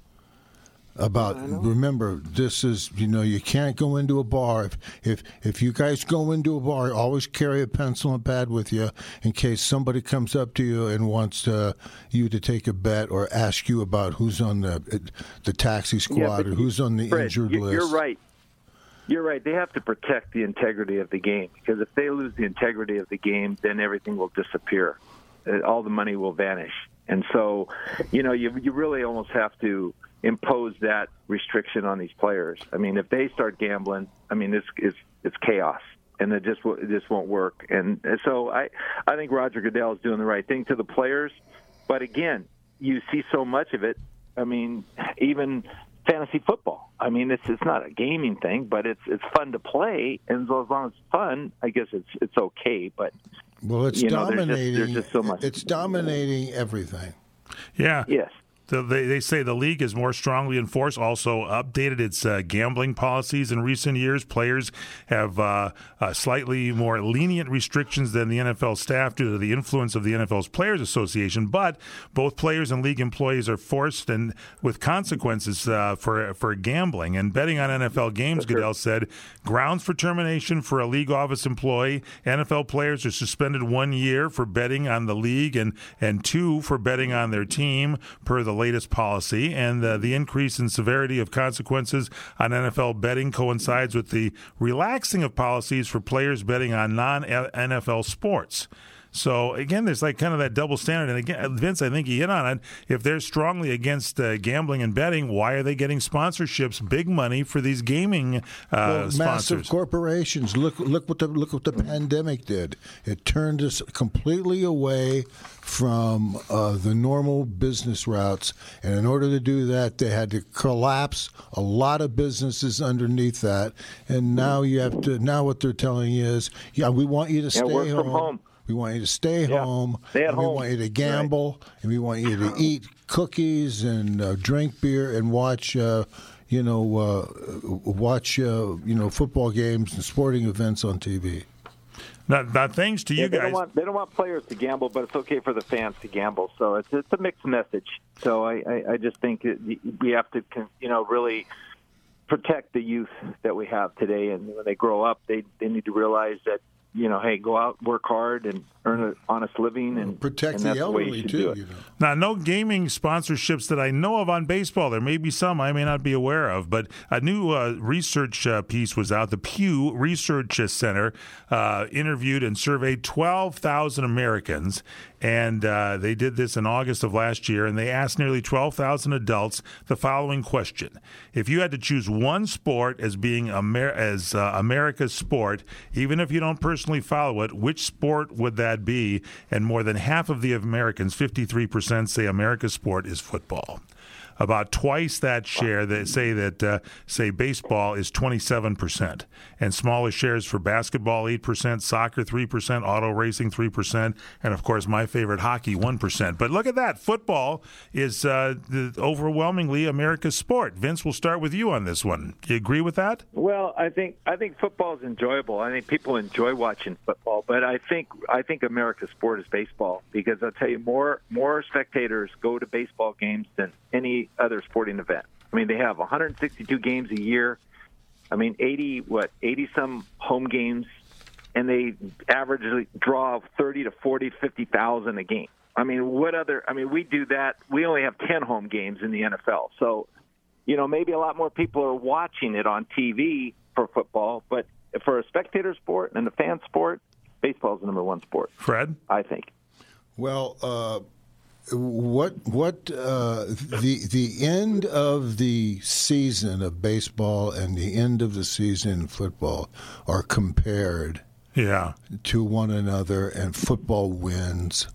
About remember, this is you know you can't go into a bar if if if you guys go into a bar, always carry a pencil and pad with you in case somebody comes up to you and wants uh, you to take a bet or ask you about who's on the the taxi squad but or who's on the Fred, injured you- list. You're right. You're right. They have to protect the integrity of the game because if they lose the integrity of the game, then everything will disappear. Uh, All the money will vanish. And so, you know, you you really almost have to impose that restriction on these players. I mean, if they start gambling, I mean, it's it's, it's chaos, and it just it just won't work. And so, I I think Roger Goodell is doing the right thing to the players. But again, you see so much of it. I mean, even fantasy football. I mean, it's it's not a gaming thing, but it's it's fun to play, and so as long as it's fun, I guess it's it's okay. But well, it's you know, there's just- dominating. There's just so much. It's dominating everything. Yeah. Yes. The, they, they say the league is more strongly enforced, also updated its uh, gambling policies in recent years. Players have uh, uh, slightly more lenient restrictions than the N F L staff due to the influence of the N F L's Players Association. But both players and league employees are forced and with consequences uh, for for gambling and betting on N F L games. Goodell said grounds for termination for a league office employee. N F L players are suspended one year for betting on the league and and two for betting on their team per the latest policy, and uh, the increase in severity of consequences on N F L betting coincides with the relaxing of policies for players betting on non-N F L sports. So, again, there's like kind of that double standard. And, again, Vince, I think you hit on it. If they're strongly against uh, gambling and betting, why are they getting sponsorships, big money for these gaming uh, well, sponsors? Massive corporations. Look, look what the look what the pandemic did. It turned us completely away from uh, the normal business routes. And in order to do that, they had to collapse a lot of businesses underneath that. And now you have to. Now what they're telling you is, yeah, we want you to yeah, stay work home. from home. We want you to stay yeah. home. Stay at and we home. want you to gamble, right. and we want you to eat cookies and uh, drink beer and watch, uh, you know, uh, watch, uh, you know, football games and sporting events on T V. Now, now thanks to you yeah, they guys. Don't want, they don't want players to gamble, but it's okay for the fans to gamble. So it's it's a mixed message. So I, I, I just think that we have to, you know, really protect the youth that we have today. And when they grow up, they, they need to realize that, you know, hey, go out, work hard, and earn an honest living, and protect and the that's elderly the way you should too. do it. You know. Now, no gaming sponsorships that I know of on baseball. There may be some I may not be aware of, but a new uh, research uh, piece was out. The Pew Research Center uh, interviewed and surveyed twelve thousand Americans, and uh, they did this in August of last year, and they asked nearly twelve thousand adults the following question. If you had to choose one sport as being Amer- as uh, America's sport, even if you don't personally follow it, which sport would that be? And more than half of the Americans, fifty-three percent, say America's sport is football. About twice that share that say that uh, say baseball is twenty-seven percent, and smaller shares for basketball eight percent, soccer three percent, auto racing three percent, and of course my favorite hockey one percent. But look at that, football is uh, the overwhelmingly America's sport. Vince, we'll start with you on this one. Do you agree with that? Well, I think I think football is enjoyable. I think people enjoy watching football, but I think I think America's sport is baseball, because I'll tell you, more more spectators go to baseball games than any other sporting event. I mean, they have one hundred sixty-two games a year. I mean, eighty what eighty some home games, and they averagely draw thirty to forty, fifty thousand a game. I mean, what other? I mean, we do that. We only have ten home games in the N F L, so you know, maybe a lot more people are watching it on T V for football, but for a spectator sport and a fan sport, baseball is the number one sport. Fred, I think. Well, uh, what what uh, the the end of the season of baseball and the end of the season in football are compared, yeah, to one another, and football wins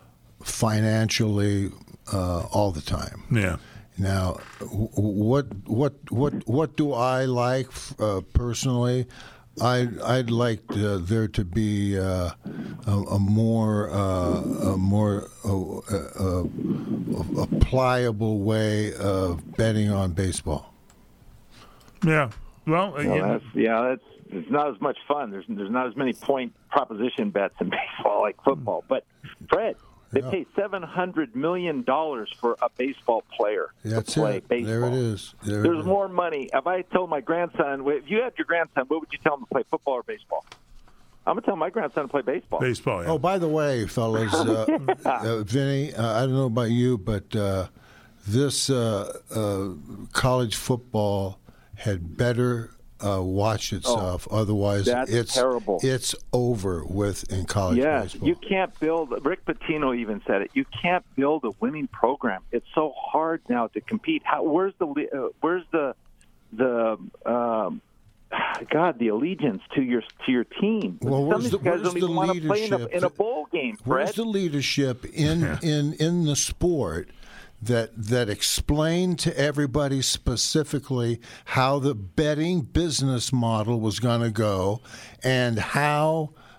financially uh, all the time. Yeah. Now, what what what what do I like uh, personally? I I'd like uh, there to be uh, a, a more uh, a more uh, uh, a pliable way of betting on baseball. Yeah. Well, well that's, yeah, that's it's not as much fun. There's there's not as many point proposition bets in baseball like football. But Fred, they yeah. pay seven hundred million dollars for a baseball player That's to play it. baseball. There it is. There There's it is. more money. If I told my grandson, if you had your grandson, what would you tell him to play, football or baseball? I'm going to tell my grandson to play baseball. Baseball, yeah. Oh, by the way, fellas, uh, yeah. uh, Vinny, uh, I don't know about you, but uh, this uh, uh, college football had better uh, watch itself. Oh, Otherwise, that's it's terrible. It's over with in college yes, baseball. You can't build. Rick Pitino even said it. You can't build a winning program. It's so hard now to compete. How? Where's the? Uh, where's the? The. Um, God, the allegiance to your to your team. Well, Some where's of the, these guys where's don't the even want to play in a, leadership? in a bowl game, Fred. Where's the leadership in, Yeah. in, in the sport that that explained to everybody specifically how the betting business model was going to go and how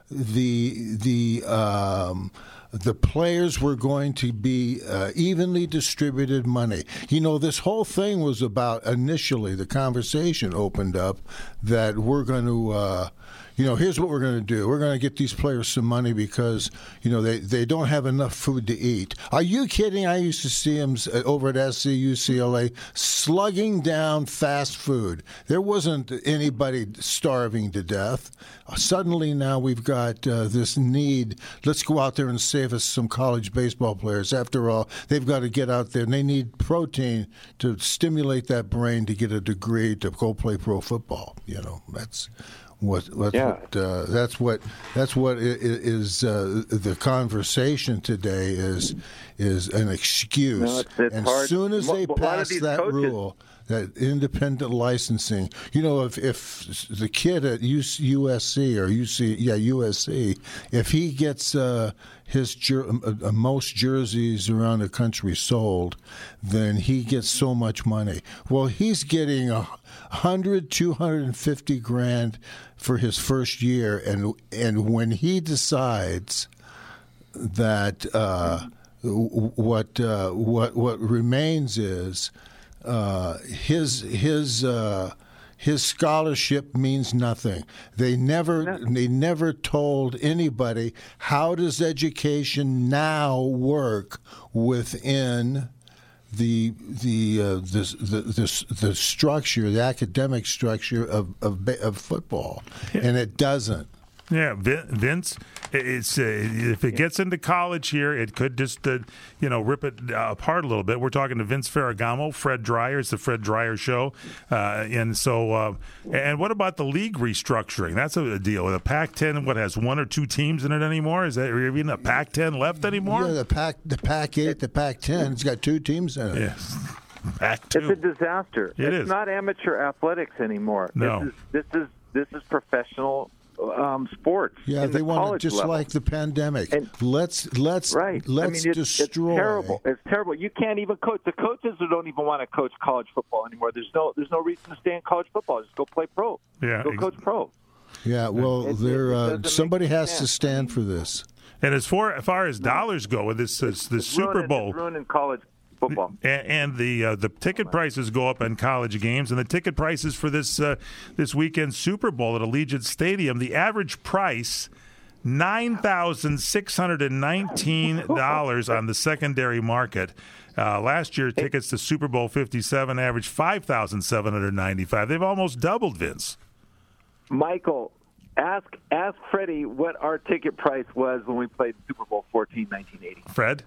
the the um, the players were going to be uh, evenly distributed money. You know, this whole thing was about, initially, the conversation opened up that we're going to, uh, you know, here's what we're going to do. We're going to get these players some money because, you know, they, they don't have enough food to eat. Are you kidding? I used to see them over at S C, U C L A slugging down fast food. There wasn't anybody starving to death. Suddenly now we've got uh, this need. Let's go out there and save us some college baseball players. After all, they've got to get out there, and they need protein to stimulate that brain to get a degree to go play pro football. You know, that's what. That's yeah. what. Uh, that's what. That's what is uh, the conversation today. Is is an excuse. No, it's, it's and hard. as soon as they Well, a lot of pass these that coaches- rule. That independent licensing, you know, if if the kid at U S C or U C, yeah, U S C, if he gets uh, his jer- uh, most jerseys around the country sold, then he gets so much money. Well, he's getting a hundred, two hundred and fifty grand for his first year, and and when he decides that uh, what uh, what what remains is. Uh, his his uh, his scholarship means nothing. They never they never told anybody how does education now work within the the uh, the, the the the structure, the academic structure of of, of football, and it doesn't. Yeah, Vince. It's uh, if it gets into college here, it could just uh, you know rip it uh, apart a little bit. We're talking to Vince Ferragamo, Fred Dreyer. It's the Fred Dreyer Show, uh, and so uh, and what about the league restructuring? That's a deal. The Pac ten, what has one or two teams in it anymore? Is that even a Pac ten left anymore? Yeah, the Pac the Pac eight, the Pac ten. It's got two teams in it. Yes. Pac two. It's a disaster. It it's is. not amateur athletics anymore. No. This is this is this is professional um, sports. Yeah, in they the want it college just level. like the pandemic. And, let's let's right. let's I mean, it's, destroy. It's terrible. It's terrible. You can't even coach. The coaches who don't even want to coach college football anymore. There's no there's no reason to stay in college football. Just go play pro. Yeah, go ex- coach pro. Yeah, well, It- it- there it uh, doesn't somebody make has sense. to stand for this. And as far, as far as dollars go with this, this, this It's Super ruining- Bowl, It's ruining college football. and, and the uh, the ticket prices go up in college games, and the ticket prices for this uh, this weekend Super Bowl at Allegiant Stadium, the average price nine thousand six hundred and nineteen dollars on the secondary market. Uh, last year, tickets to Super Bowl fifty-seven averaged five thousand seven hundred ninety-five. They've almost doubled, Vince. Michael, ask ask Freddie what our ticket price was when we played Super Bowl fourteen, nineteen eighty. Fred,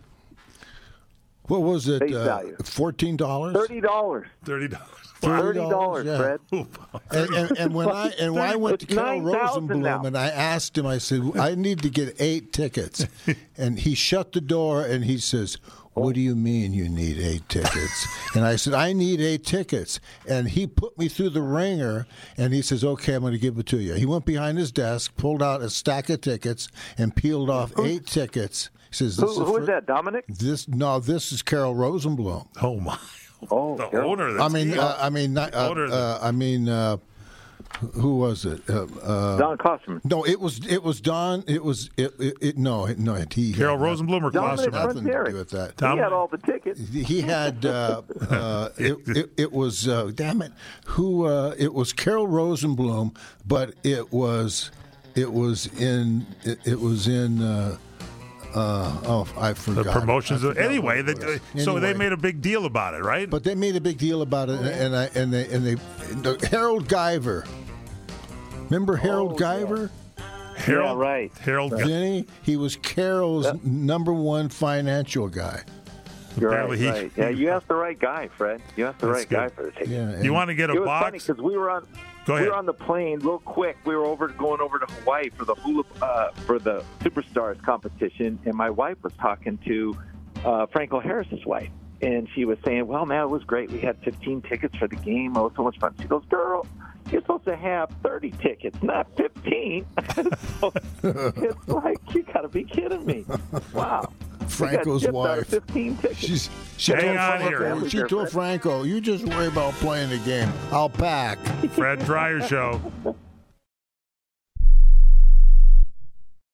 what was it? Face Uh, value. Fourteen dollars. Thirty dollars. Thirty dollars. Thirty dollars, yeah. Fred. And, and, and when I and when I went to It's Carol nine thousand now. Rosenblum and I asked him, I said, I need to get eight tickets, and he shut the door and he says, "What do you mean you need eight tickets?" And I said, "I need eight tickets." And he put me through the ringer, and he says, "Okay, I'm going to give it to you." He went behind his desk, pulled out a stack of tickets, and peeled off eight tickets. He says, Who, "This who is is for- that, Dominic? This no, this is Carol Rosenblum." Oh my! Oh, the Carol. owner of the I mean, team. uh, I mean, not, uh, Owner of the- uh, I mean, uh, who was it? Uh, uh, Don Klosterman. No, it was it was Don. It was it. it, it no, it- no, he Carol had Rosenblum or Dominic Klosterman? nothing to Frontieri. do with that. Tom- He had all the tickets. He had uh, uh, it, it, it was uh, damn it who uh, it was Carol Rosenblum, but it was it was in it, it was in uh, uh, oh I forgot The promotions. I Of, forgot anyway, what it they, was. so they Anyway. made a big deal about it, right? But they made a big deal about it, and, and I and they and they the, Harold Guyver. Remember Harold Oh, Guyver? Harold, Yeah, right. Harold. Gu- Vinny, he was Carol's Yep. number one financial guy. You're Apparently right, he- right. Yeah, you asked the right guy, Fred. You asked the That's right guy good. for the ticket. Yeah, You want to get a It was funny box? because we were on. Go We ahead. were on the plane real quick. We were over going over to Hawaii for the hula uh, for the Superstars competition, and my wife was talking to uh, Franco Harris's wife, and she was saying, "Well, man, it was great. We had fifteen tickets for the game. Oh, it was so much fun." She goes, "Girl, you're supposed to have thirty tickets, not fifteen." So it's like you got to be kidding me! Wow. Franco's we got gypped out of wife. fifteen tickets. She's, she Hang told on Franco, here. She told Franco, "You just worry about playing the game. I'll pack." Fred Dreyer Show.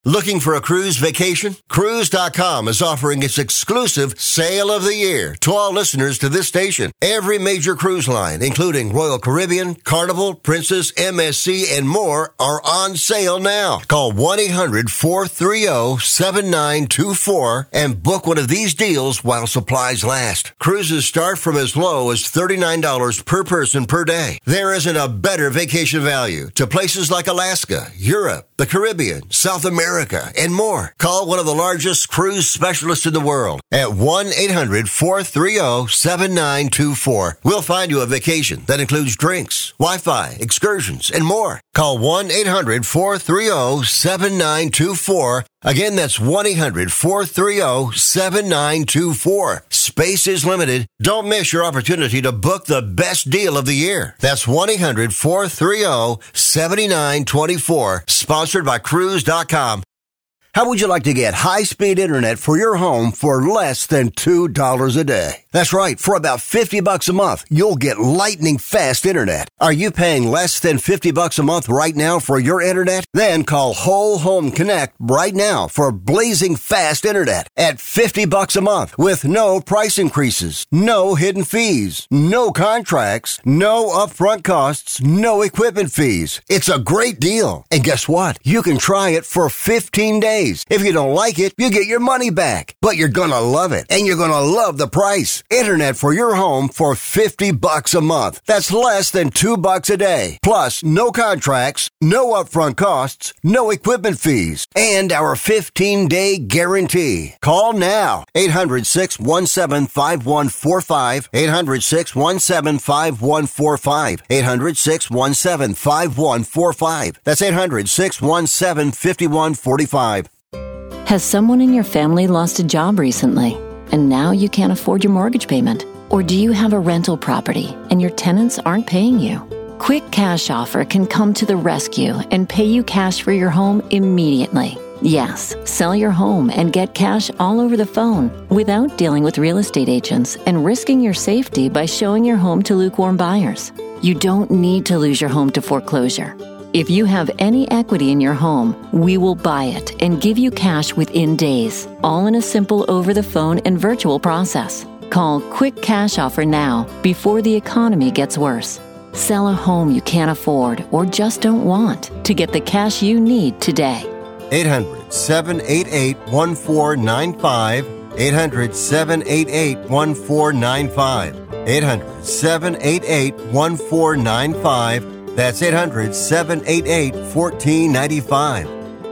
Looking for a cruise vacation? Cruise dot com is offering its exclusive Sale of the Year to all listeners to this station. Every major cruise line, including Royal Caribbean, Carnival, Princess, M S C, and more, are on sale now. Call one eight hundred four three zero seven nine two four and book one of these deals while supplies last. Cruises start from as low as thirty-nine dollars per person per day. There isn't a better vacation value to places like Alaska, Europe, the Caribbean, South America, and more. Call one of the largest cruise specialists in the world at one eight hundred four three zero seven nine two four. We'll find you a vacation that includes drinks, Wi-Fi, excursions, and more. Call one eight hundred four three zero seven nine two four. Again, that's one eight hundred four three zero seven nine two four. Space is limited. Don't miss your opportunity to book the best deal of the year. That's one eight hundred four three zero seven nine two four. Sponsored by Cruise dot com. How would you like to get high-speed internet for your home for less than two dollars a day? That's right. For about fifty bucks a month, you'll get lightning-fast internet. Are you paying less than fifty bucks a month right now for your internet? Then call Whole Home Connect right now for blazing fast internet at fifty bucks a month with no price increases, no hidden fees, no contracts, no upfront costs, no equipment fees. It's a great deal. And guess what? You can try it for fifteen days. If you don't like it, you get your money back. But you're gonna love it, and you're gonna love the price. Internet for your home for fifty bucks a month. That's less than two bucks a day. Plus, no contracts, no upfront costs, no equipment fees, and our fifteen-day guarantee. Call now. eight hundred six one seven five one four five. eight hundred six one seven five one four five. eight hundred six one seven five one four five. That's eight hundred six one seven five one four five. Has someone in your family lost a job recently, and now you can't afford your mortgage payment? Or do you have a rental property and your tenants aren't paying you? Quick Cash Offer can come to the rescue and pay you cash for your home immediately. Yes, sell your home and get cash all over the phone without dealing with real estate agents and risking your safety by showing your home to lukewarm buyers. You don't need to lose your home to foreclosure. If you have any equity in your home, we will buy it and give you cash within days, all in a simple over-the-phone and virtual process. Call Quick Cash Offer now before the economy gets worse. Sell a home you can't afford or just don't want to get the cash you need today. eight hundred seven eight eight one four nine five. eight hundred seven eight eight one four nine five. eight hundred seven eight eight one four nine five. That's eight hundred seven eight eight one four nine five.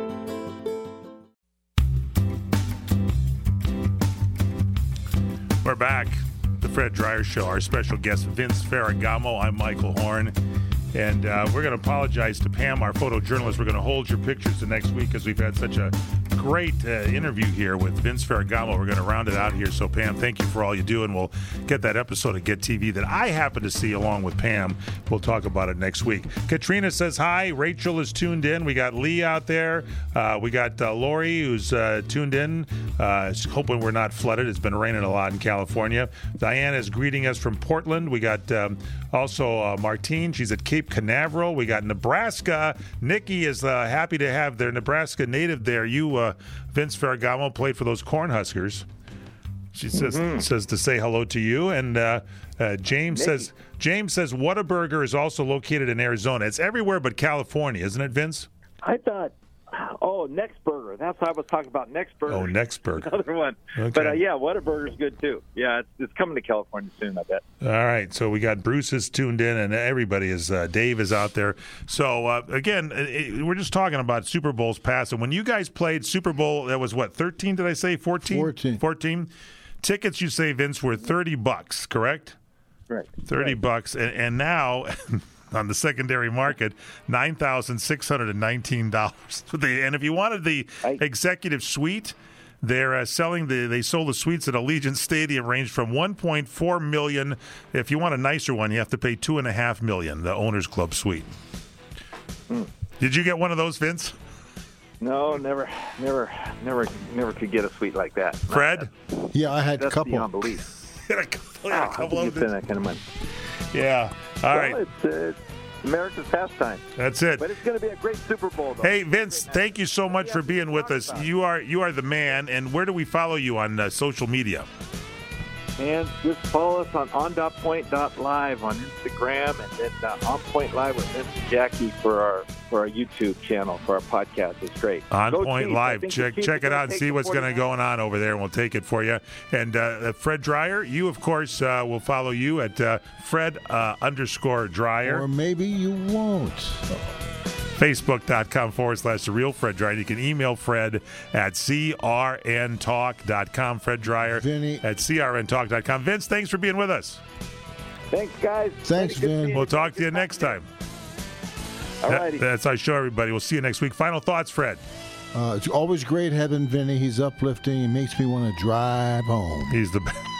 We're back. The Fred Dryer Show. Our special guest, Vince Ferragamo. I'm Michael Horn. And uh, we're going to apologize to Pam, our photojournalist. We're going to hold your pictures the next week because we've had such a great uh, interview here with Vince Ferragamo. We're going to round it out here. So, Pam, thank you for all you do, and we'll get that episode of Get T V that I happen to see along with Pam. We'll talk about it next week. Katrina says hi. Rachel is tuned in. We got Lee out there. Uh, we got uh, Lori, who's uh, tuned in, uh, hoping we're not flooded. It's been raining a lot in California. Diana is greeting us from Portland. We got um, also uh, Martine. She's at Cape Canaveral. We got Nebraska. Nikki is uh, happy to have their Nebraska native there. You, uh, Vince Ferragamo, played for those Cornhuskers. She says mm-hmm. says to say hello to you. And uh, uh, James Nikki. says James says Whataburger is also located in Arizona. It's everywhere but California, isn't it, Vince? I thought. Oh, Next Burger. That's what I was talking about. Next Burger. Oh, Next Burger. Another one. Okay. But, uh, yeah, Whataburger's good, too. Yeah, it's, it's coming to California soon, I bet. All right. So we got Bruce is tuned in, and everybody is, uh, Dave is out there. So, uh, again, it, we're just talking about Super Bowls past. And when you guys played Super Bowl, that was what, thirteen, did I say? fourteen? fourteen. fourteen. Tickets, you say, Vince, were thirty bucks, correct? Right. thirty right. bucks. And, and now... on the secondary market, nine thousand six hundred nineteen dollars. And if you wanted the executive suite, they're uh, selling the. They sold the suites at Allegiant Stadium, ranged from one point four million dollars. If you want a nicer one, you have to pay two and a half million. The Owners Club suite. Hmm. Did you get one of those, Vince? No, never, never, never, never could get a suite like that. Fred? Yeah, I had a That's couple. beyond belief. a couple, wow, a couple how of can you spend that kind of money? Yeah. All well, right. It's, uh, America's pastime. That's it. But it's going to be a great Super Bowl, though. Hey, Vince, thank you so much for being with us. You are you are the man. And where do we follow you on uh, social media? And just follow us on on dot point dot live on Instagram, and then uh, On Point Live with Vince and Jackie for our for our YouTube channel for our podcast. It's great. On Go Point Chiefs. Live. Check check it out and see what's going to going on over there, and we'll take it for you. And uh, Fred Dreyer, you of course uh, will follow you at uh, Fred uh, underscore Dreyer. Or maybe you won't. Facebook.com forward slash the real Fred Dreyer. You can email Fred at C R N talk dot com. Fred Dreyer Vinny. at C R N talk dot com. Vince, thanks for being with us. Thanks, guys. Thanks, Vin. We'll talk to you next time. All righty. That, that's our show, everybody. We'll see you next week. Final thoughts, Fred. Uh, it's always great having Vinny. He's uplifting. He makes me want to drive home. He's the best.